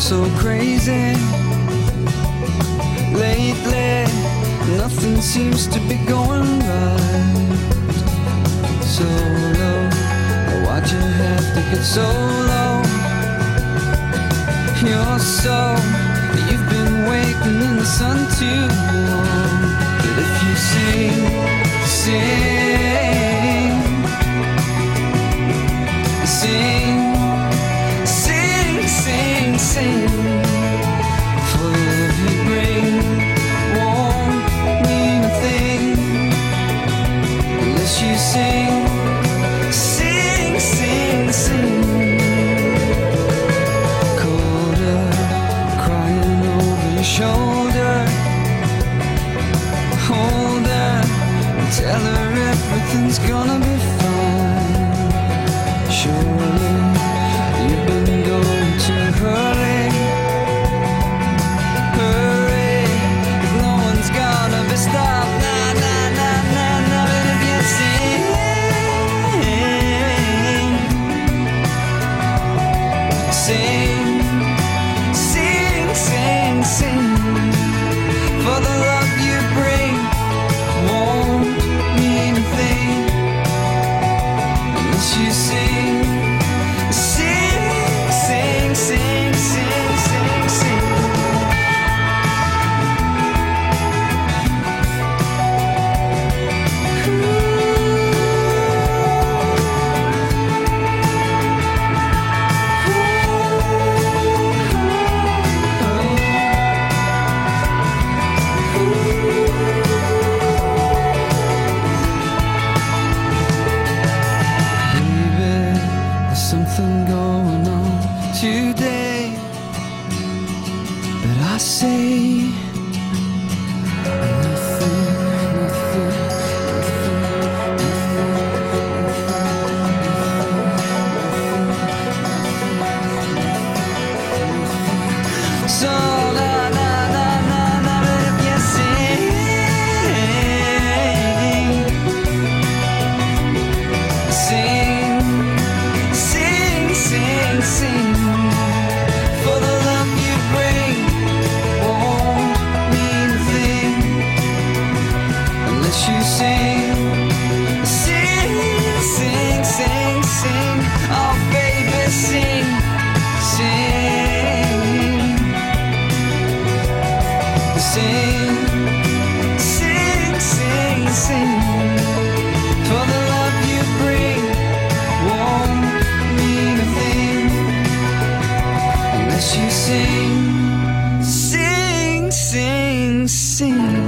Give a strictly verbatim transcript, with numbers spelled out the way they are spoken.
so crazy. Lately, nothing seems to be going right. So low, why'd you have to get so low? You're so, you've been waiting in the sun too long. But if you sing, sing, sing, sing, sing, sing, for the love you bring won't mean a thing unless you sing, sing, sing, sing. Coda crying over your shoulder, hold her and tell her everything's gonna be fine. Surely you've been going too early. Hurry, if no one's gonna be stopped. Nah, nah, nah, nah, nah. But if you sing, sing, sing, sing, sing, for the love you bring won't mean a thing unless you sing, sing, sing, sing, sing, sing, sing. Something going on today, but I say nothing, nothing, nothing. So na na na na na, but if you sing, sing, sing, sing, for the love you bring won't mean a thing unless you sing, sing, sing, sing, sing. Oh baby, sing, sing, sing, sing, sing, sing, for the love you bring won't mean a thing unless you sing, sing, sing, sing.